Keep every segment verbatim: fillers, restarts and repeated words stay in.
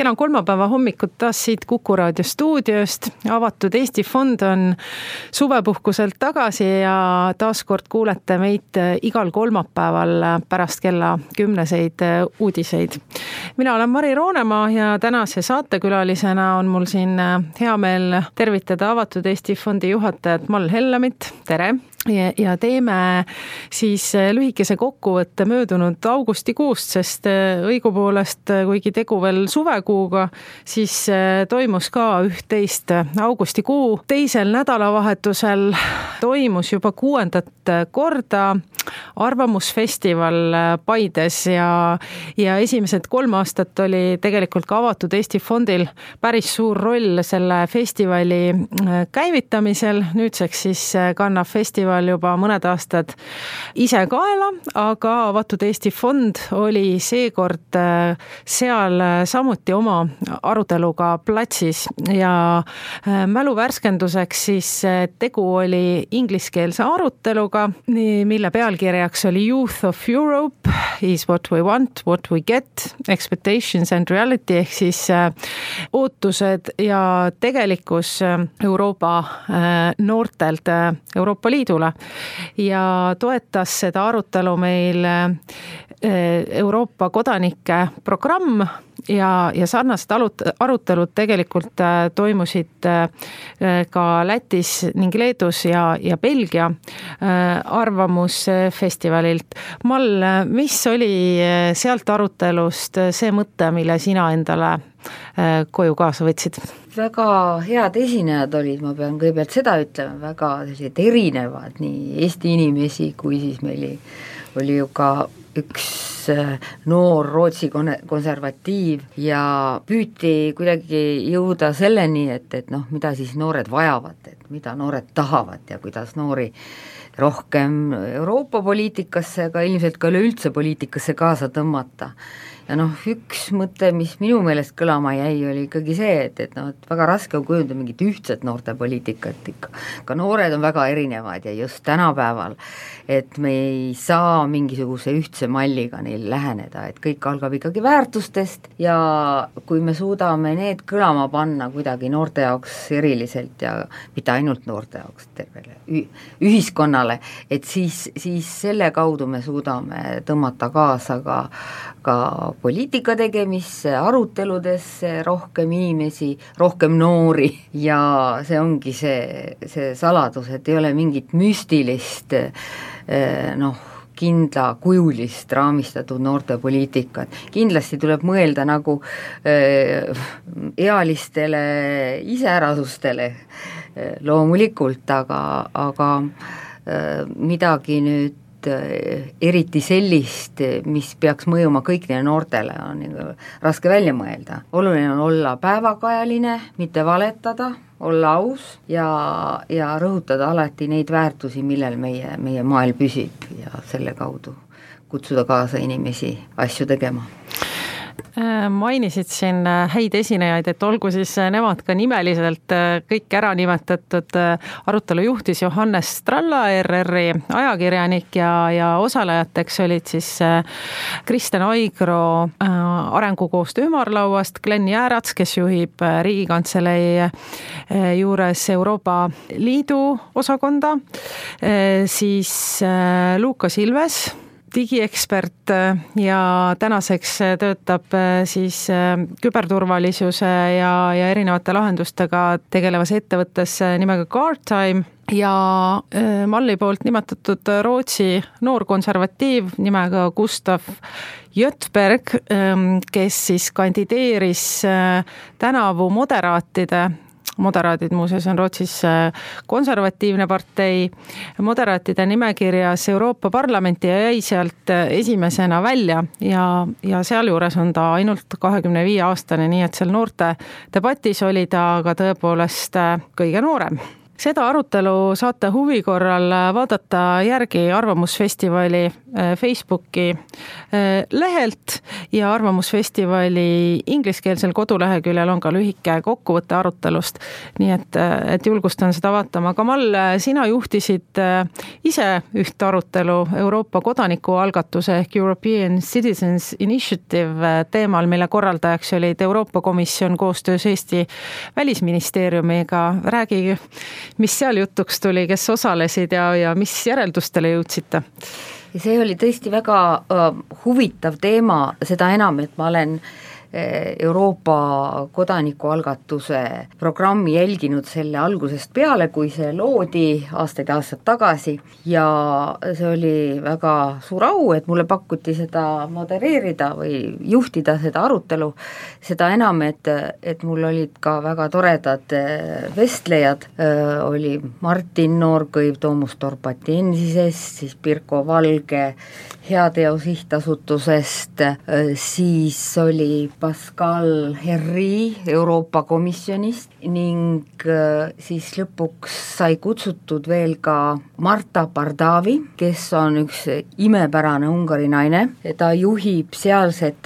kena kolmapäeva hommikut taas siit Kuku Raadio stuudiost. Avatud Eesti Fond on suvepuhkuselt tagasi ja taaskord kuulete meid igal kolmapäeval pärast kella kümneseid uudiseid. Mina olen Mari Roonemaa ja tänase saatekülalisena on mul siin hea meel tervitada Avatud Eesti Fondi juhatajat Mall Hellamit. Tere! Ja teeme siis lühikese kokkuvõtte möödunud augustikuust, sest õigupoolest, kuigi tegu veel suvekuuga, siis toimus ka üht-teist. Augustikuu teisel nädalavahetusel toimus juba kuuendat korda arvamusfestival Paides ja, ja esimesed kolm aastat oli tegelikult ka Avatud Eesti Fondil päris suur roll selle festivali käivitamisel. Nüüdseks siis kannab festival juba mõned aastad ise kaela, aga Avatud Eesti Fond oli seekord seal samuti oma aruteluga platsis ja mälu värskenduseks siis tegu oli ingliskeelse aruteluga, mille pealkirjaks oli Youth of Europe is what we want, what we get, expectations and reality ehk siis ootused ja tegelikkus Euroopa noortelt Euroopa Liidule. Ja toetas seda arutelu meil Euroopa kodanike programm ja, ja sarnased arutelud tegelikult toimusid ka Lätis ning Leedus ja, ja Belgia arvamusfestivalilt. Mall, mis oli sealt arutelust see mõte, mille sina endale koju kaasa võtsid? Väga head esinejad olid, ma pean kõigepealt seda ütlema, väga sellised erinevad, nii Eesti inimesi kui siis meil oli ju ka üks noor Rootsi konservatiiv ja püüti kuidagi jõuda selleni, et, et noh, mida siis noored vajavad, et mida noored tahavad ja kuidas noori rohkem Euroopa poliitikasse, aga ilmselt ka üleüldse poliitikasse kaasa tõmmata. Ja noh, üks mõte, mis minu meelest kõlama jäi, oli ikkagi see, et, et, no, et väga raske on kujundada mingit ühtset noorte poliitikat ikka. Ka noored on väga erinevad ja just tänapäeval, et me ei saa mingisuguse ühtse malliga neil läheneda, et kõik algab ikkagi väärtustest ja kui me suudame need kõlama panna kuidagi noorte jaoks eriliselt ja mitte ainult noorte jaoks, tervele ühiskonnale, et siis, siis selle kaudu me suudame tõmmata kaasa ka, ka poliitika tegemisse, aruteludesse rohkem inimesi, rohkem noori ja see ongi see, see saladus, et ei ole mingit müstilist noh, kindla kujulist raamistatud noorte poliitikat. Kindlasti tuleb mõelda nagu ealistele iseärasustele loomulikult, aga, aga midagi nüüd eriti sellist, mis peaks mõjuma kõikidele noortele, on raske välja mõelda. Oluline on olla päevakajaline, mitte valetada, olla aus ja, ja rõhutada alati neid väärtusi, millel meie, meie maailm püsib ja selle kaudu kutsuda kaasa inimesi asju tegema. Mainisid siin häid esinejaid, et olgu siis nemad ka nimeliselt kõik ära nimetatud. Arutelu juhtis Johannes Stralla, R R-i ajakirjanik ja, ja osalejateks olid siis Kristen Aigro arengukoostöö ümarlauast, Glenn Jäärats, kes juhib Riigikantselei juures Euroopa Liidu osakonda, siis Luukas Ilves, digiekspert ja tänaseks töötab siis küberturvalisuse ja, ja erinevate lahendustega tegelevas ettevõttes nimega GuardTime ja Malli poolt nimetatud Rootsi noorkonservatiiv nimega Gustav Göthberg, kes siis kandideeris tänavu moderaatide Moderaatid muuseas on Rootsis konservatiivne partei moderaatide nimekirjas Euroopa Parlamenti ja jäi sealt esimesena välja ja, ja seal juures on ta ainult kahekümne viie aastane, nii et seal noorte debatis oli ta aga tõepoolest kõige noorem. seda arutelu saate huvi korral vaadata järgi Arvamusfestivali Facebooki lehelt ja Arvamusfestivali ingliskeelsel koduleheküljel on ka lühike kokkuvõtte arutelust, nii et, et julgustan seda vaatama. Kamal, sina juhtisid ise üht arutelu Euroopa kodanikualgatuse ehk European Citizens Initiative teemal, mille korraldajaks olid Euroopa Komisjon koostöös Eesti Välisministeeriumiga. Räägi, mis seal jutuks tuli, kes osalesid ja, ja mis järeldustele jõudsite? See oli tõesti väga uh, huvitav teema, seda enam, et ma olen Euroopa kodanikualgatuse programmi jälginud selle algusest peale, kui see loodi aastaid aastad tagasi ja see oli väga suur au, et mulle pakuti seda modereerida või juhtida seda arutelu, seda enam, et, et mul olid ka väga toredad vestlejad, oli Martin Noorkõiv Toomus Torpatiensisest, siis Pirko Valge Heateo sihtasutusest, siis oli Pascal Herri Euroopa Komisjonist ning siis lõpuks sai kutsutud veel ka Marta Pardavi, kes on üks imepärane Ungari naine. Ta juhib sealset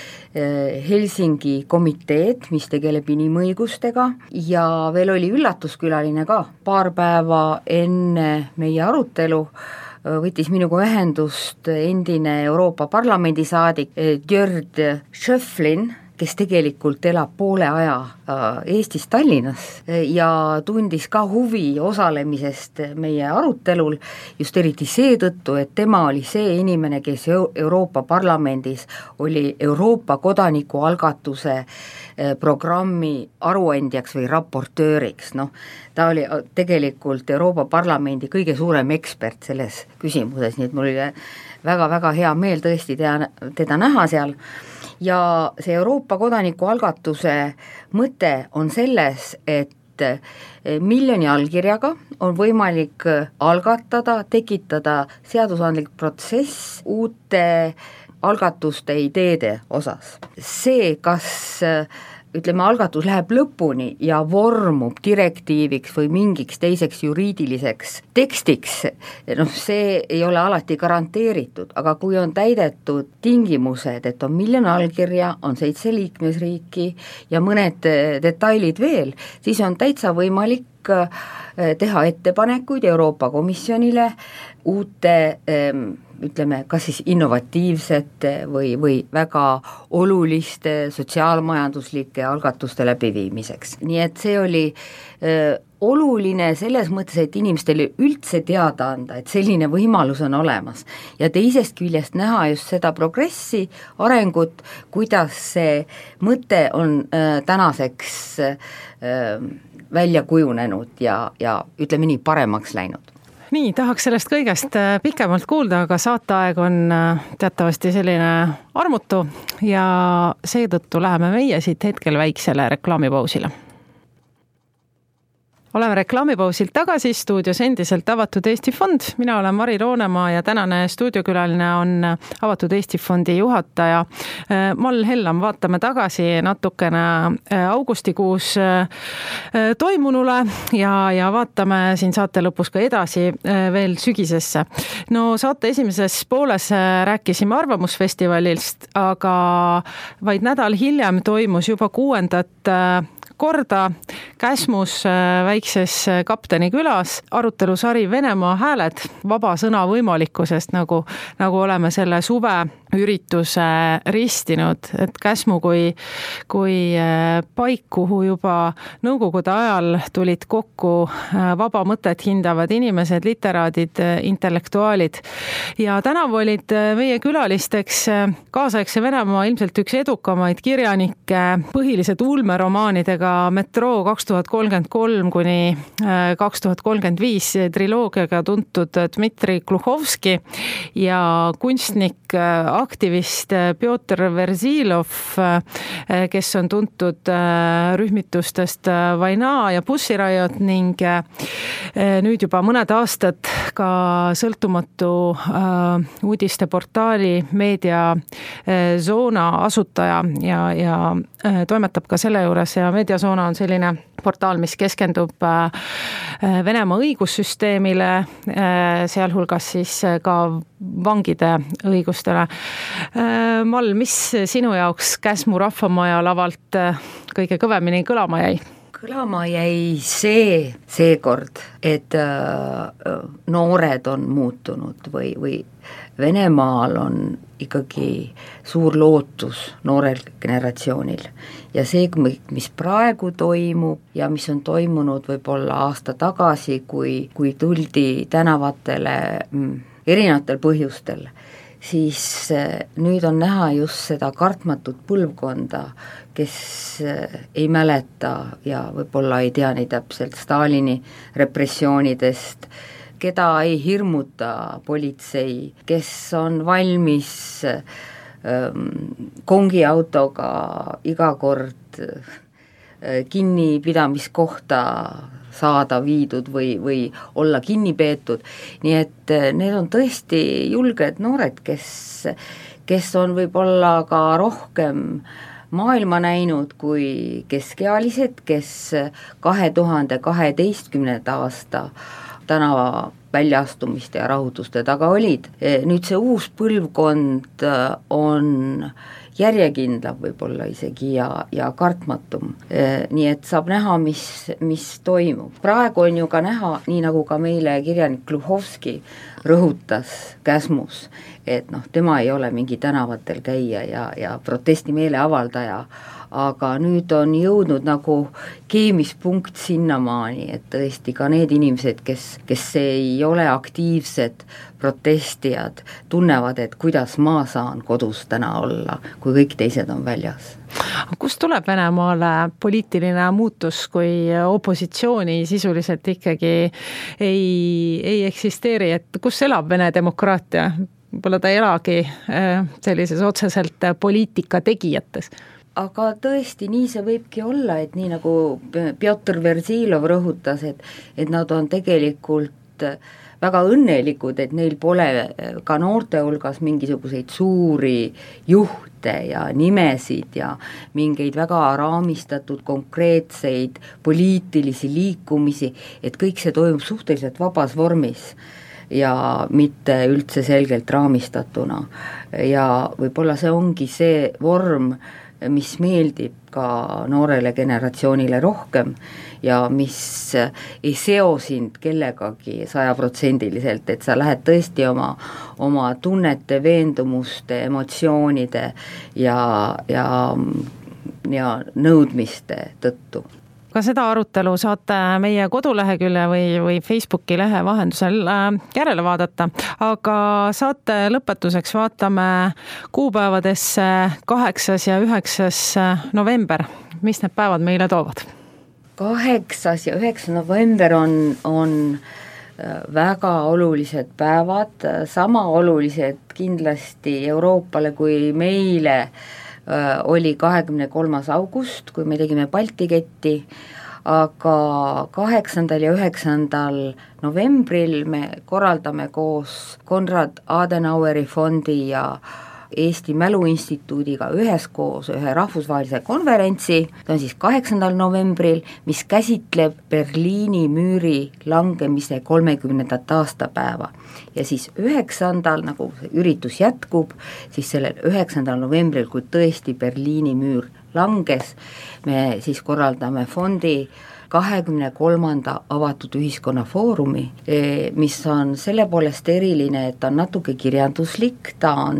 Helsingi komiteed, mis tegeleb inimõigustega ja veel oli üllatuskülaline ka. Paar päeva enne meie arutelu võttis minuga ühendust endine Euroopa Parlamendi saadik Gjörd Schöflin, kes tegelikult elab poole aja Eestis Tallinnas ja tundis ka huvi osalemisest meie arutelul, just eriti seetõttu, et tema oli see inimene, kes Euroopa Parlamendis oli Euroopa kodanikualgatuse programmi aruandjaks või raportööriks, noh, ta oli tegelikult Euroopa Parlamendi kõige suurem ekspert selles küsimuses, nii et mul oli väga-väga hea meel tõesti teda, teda näha seal. Ja see Euroopa kodanikualgatuse mõte on selles, et miljoni allkirjaga on võimalik algatada, tekitada seadusandlik protsess uute algatuste ideede osas. See, kas ütleme, algatus läheb lõpuni ja vormub direktiiviks või mingiks teiseks juriidiliseks tekstiks, noh, see ei ole alati garanteeritud, aga kui on täidetud tingimused, et on miljon allkirja, on seitse liikmesriiki ja mõned detailid veel, siis on täitsa võimalik teha ettepanekuid Euroopa Komisjonile uute ütleme, kas siis innovatiivsete või, või väga oluliste sotsiaalmajanduslike algatuste läbiviimiseks. Nii et see oli öö, oluline selles mõttes, et inimestele üldse teada anda, et selline võimalus on olemas. Ja teisest küljest näha just seda progressi, arengut, kuidas see mõte on öö, tänaseks öö, välja kujunenud ja, ja ütleme nii, paremaks läinud. Nii, tahaks sellest kõigest pikemalt kuulda, aga saateaeg on teatavasti selline armutu ja seetõttu läheme meie siit hetkel väiksele reklaamipausile. Oleme reklaamipausilt tagasi, stuudios endiselt Avatud Eesti Fond. Mina olen Mari Roonemaa ja tänane stuudiokülaline on Avatud Eesti Fondi juhataja Mall Hellam. Vaatame tagasi natukene augustikuus toimunule ja, ja vaatame siin saate lõpus ka edasi veel sügisesse. No saate esimeses pooles rääkisime Arvamusfestivalist, aga vaid nädal hiljem toimus juba kuuendat korda Käsmus väikses Kapteni külas arutelusari Venemaa hääled vaba sõna võimalikkusest, nagu, nagu oleme selle suve ürituse ristinud, et Käsmu kui, kui paik, kuhu juba nõukogude ajal tulid kokku vaba mõtet hindavad inimesed, literaadid, intellektuaalid. Ja tänavu olid meie külalisteks kaasaegse Venemaa ilmselt üks edukamaid kirjanikke, põhilised ulmeromaanidega Metroo kaks tuhat kolmkümmend kolm kuni kaks tuhat kolmkümmend viis triloogiaga tuntud Dmitri Gluhovski ja kunstnik, aktivist Pjotr Verzilov, kes on tuntud rühmitustest Vaina ja Bussirajot ning nüüd juba mõned aastad ka sõltumatu uudisteportaali Meedia Zona asutaja ja, ja toimetab ka selle juures ja Meedia Zona on selline portaal, mis keskendub Venemaa õigussüsteemile, sealhulgas siis ka vangide õigustele. Mall, mis sinu jaoks Käsmu rahvamaja lavalt kõige kõvemini kõlama jäi? Kõlama jäi see seekord, et noored on muutunud või, või Venemaal on ikkagi suur lootus noorel generatsioonil ja see, mis praegu toimub ja mis on toimunud võib-olla aasta tagasi, kui, kui tuldi tänavatele erinevatel põhjustel, siis nüüd on näha just seda kartmatut põlvkonda, kes ei mäleta ja võib-olla ei tea nii täpselt Stalini repressioonidest, keda ei hirmuta politsei, kes on valmis ähm, kongiautoga iga kord äh, kinnipidamiskohta saada viidud või, või olla kinni peetud, nii et need on tõesti julged noored, kes, kes on võib-olla ka rohkem maailma näinud kui keskealised, kes kahe tuhande kaheteistkümnenda aasta tänava väljaastumiste ja rahutuste taga olid. Nüüd see uus põlvkond on järjekindlam võib-olla isegi ja, ja kartmatum. Nii et saab näha, mis, mis toimub. Praegu on ju ka näha, nii nagu ka meile kirjanik Gluhovski rõhutas Käsmus, et noh, tema ei ole mingi tänavatel käija ja, ja protestimeele avaldaja, aga nüüd on jõudnud nagu keemispunkt sinnamaani, et tõesti ka need inimesed, kes, kes ei ole aktiivsed protestijad, tunnevad, et kuidas ma saan kodus täna olla, kui kõik teised on väljas. Kust tuleb Venemaale poliitiline muutus, kui opositsiooni sisuliselt ikkagi ei, ei eksisteeri, et kus elab Vene demokraatia? Võib-olla ta ei elagi sellises otseselt poliitika tegijates. Aga tõesti, nii see võibki olla, et nii nagu Pjotr Verzilov rõhutas, et, et nad on tegelikult väga õnnelikud, et neil pole ka noorte hulgas mingisuguseid suuri juhte ja nimesid ja mingeid väga raamistatud konkreetseid poliitilisi liikumisi, et kõik see toimub suhteliselt vabas vormis ja mitte üldse selgelt raamistatuna. Ja võib-olla see ongi see vorm, mis meeldib ka noorele generatsioonile rohkem ja mis ei seo sind kellegagi sajaprotsendiliselt, et sa lähed tõesti oma, oma tunnete, veendumuste, emotsioonide ja, ja, ja nõudmiste tõttu. Ka seda arutelu saate meie kodulehekülje või, või Facebooki lehe vahendusel järele vaadata, aga saate lõpetuseks vaatame kuupäevadesse kaheksas ja üheksas november. Mis need päevad meile toovad? kaheksas ja üheksas november on, on väga olulised päevad, sama olulised kindlasti Euroopale kui meile oli kahekümne kolmas august, kui me tegime Balti ketti, aga kaheksandal ja üheksandal novembril me korraldame koos Konrad Adenaueri fondi ja Eesti Mäluinstituudiga üheskoos ühe rahvusvahelise konverentsi, see on siis kaheksandal novembril, mis käsitleb Berliini müüri langemise kolmekümnendat aastapäeva. Ja siis üheksandal, nagu see üritus jätkub, siis sellel üheksandal novembril, kui tõesti Berliini müür langes, me siis korraldame fondi kahekümne kolmanda avatud ühiskonna foorumi, mis on selle poolest eriline, et ta on natuke kirjanduslik, ta on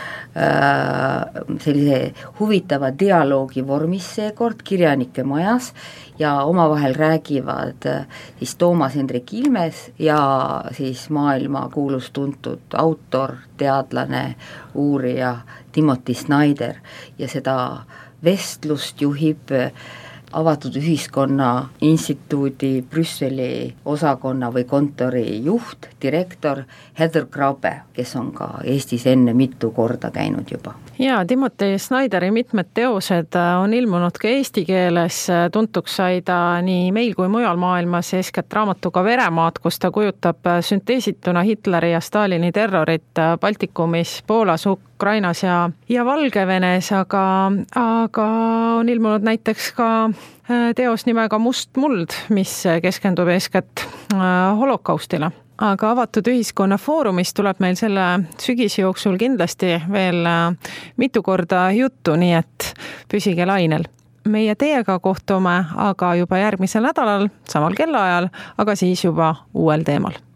äh, sellise huvitava dialoogi vormis seekord kirjanike majas ja omavahel räägivad siis Toomas Hendrik Ilmes ja siis maailma kuulus tuntud autor, teadlane, uurija Timothy Snyder ja seda vestlust juhib avatud ühiskonna instituudi Brüsseli osakonna või kontori juht, direktor Heather Graube, kes on ka Eestis enne mitu korda käinud juba. Ja Timothy Snyderi mitmed teosed on ilmunud ka eesti keeles, tuntuks sai ta nii meil kui mujal maailmas eeskätt raamatuga Veremaad, kus ta kujutab sünteesituna Hitleri ja Stalini terrorit Baltikumis, Poolas, Ukrainas ja, ja Valgevenes, aga, aga on ilmunud näiteks ka teos nimega Must muld, mis keskendub eeskätt holokaustile. Aga avatud ühiskonna foorumis tuleb meil selle sügise jooksul kindlasti veel mitu korda juttu, nii et püsige lainel. Meie teiega kohtume aga juba järgmisel nädalal, samal kellaajal, aga siis juba uuel teemal.